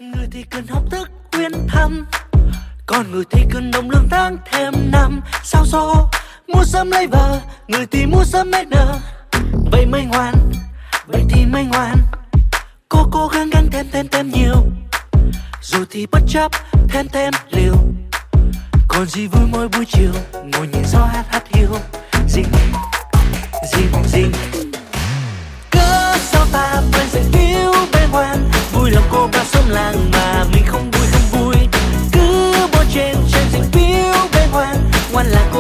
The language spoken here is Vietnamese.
Người thì cần học thức uyên thâm, còn người thì cần đồng lương tháng thêm năm. Sao gió mua sớm lấy vợ, người thì mua sớm hết nợ. Vậy mới ngoan, vậy thì mới ngoan. Cô cố gắng gắng thêm nhiều, rồi thì bất chấp thêm liều. Còn gì vui mỗi buổi chiều, ngồi nhìn gió hát hiu. Gì cớ sao ta vẫn dậy phiêu bên ngoan. Vui lòng cô bao xóm làng mà mình không vui. Cứ bỏ trên dậy phiêu bên ngoan. Ngoan là